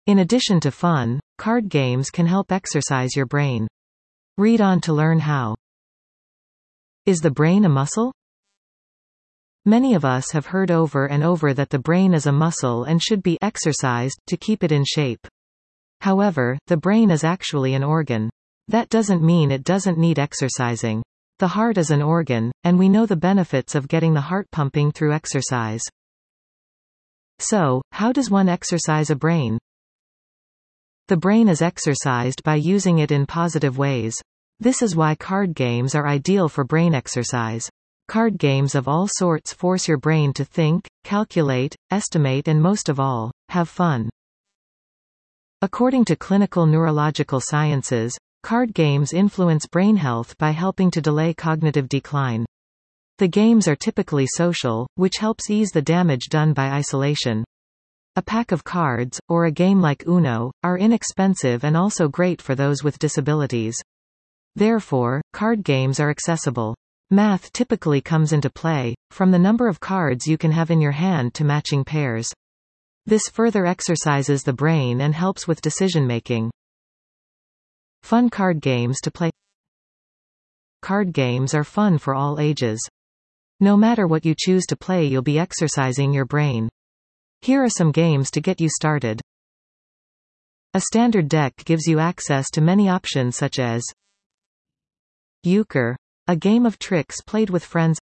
In addition to fun, card games can help exercise your brain. Read on to learn how. Is the brain a muscle? Many of us have heard over and over that the brain is a muscle and should be exercised to keep it in shape. However, the brain is actually an organ. That doesn't mean it doesn't need exercising. The heart is an organ, and we know the benefits of getting the heart pumping through exercise. So, how does one exercise a brain? The brain is exercised by using it in positive ways. This is why card games are ideal for brain exercise. Card games of all sorts force your brain to think, calculate, estimate and most of all, have fun. According to clinical neurological sciences, card games influence brain health by helping to delay cognitive decline. The games are typically social, which helps ease the damage done by isolation. A pack of cards, or a game like Uno, are inexpensive and also great for those with disabilities. Therefore, card games are accessible. Math typically comes into play, from the number of cards you can have in your hand to matching pairs. This further exercises the brain and helps with decision-making. Fun card games to play. Card games are fun for all ages. No matter what you choose to play, you'll be exercising your brain. Here are some games to get you started. A standard deck gives you access to many options such as Euchre, a game of tricks played with friends.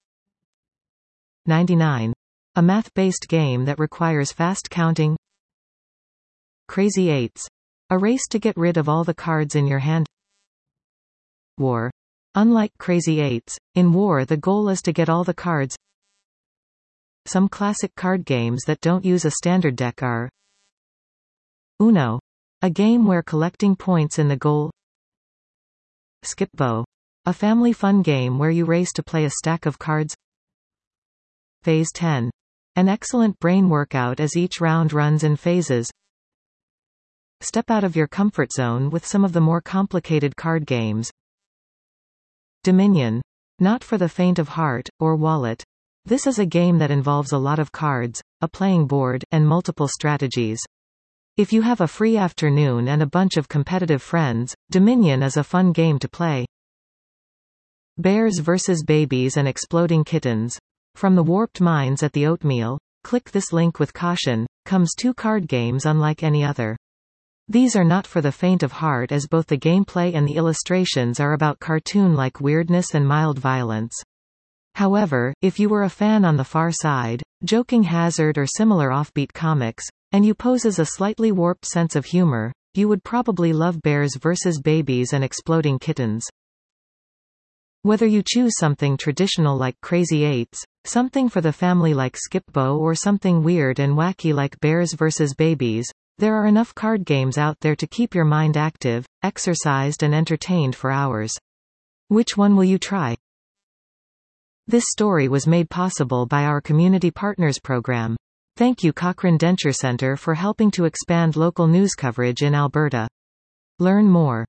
99. A math-based game that requires fast counting. Crazy Eights, a race to get rid of all the cards in your hand. War. Unlike Crazy Eights, in War the goal is to get all the cards. Some classic card games that don't use a standard deck are Uno, a game where collecting points in the goal. Skip-Bo, a family fun game where you race to play a stack of cards. Phase 10. An excellent brain workout as each round runs in phases. Step out of your comfort zone with some of the more complicated card games. Dominion. Not for the faint of heart, or wallet. This is a game that involves a lot of cards, a playing board, and multiple strategies. If you have a free afternoon and a bunch of competitive friends, Dominion is a fun game to play. Bears vs. Babies and Exploding Kittens. From the warped minds at the oatmeal, click this link with caution, comes 2 card games unlike any other. These are not for the faint of heart as both the gameplay and the illustrations are about cartoon-like weirdness and mild violence. However, if you were a fan on the far side, Joking Hazard or similar offbeat comics, and you poses a slightly warped sense of humor, you would probably love Bears vs. Babies and Exploding Kittens. Whether you choose something traditional like Crazy Eights, something for the family like Skip-Bo or something weird and wacky like Bears vs. Babies, there are enough card games out there to keep your mind active, exercised and entertained for hours. Which one will you try? This story was made possible by our Community Partners program. Thank you Cochrane Denture Centre for helping to expand local news coverage in Alberta. Learn more.